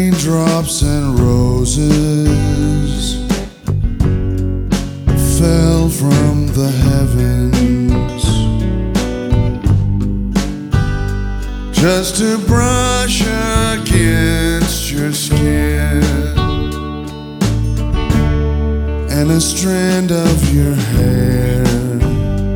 Raindrops and roses fell from the heavens just to brush against your skin, and a strand of your hair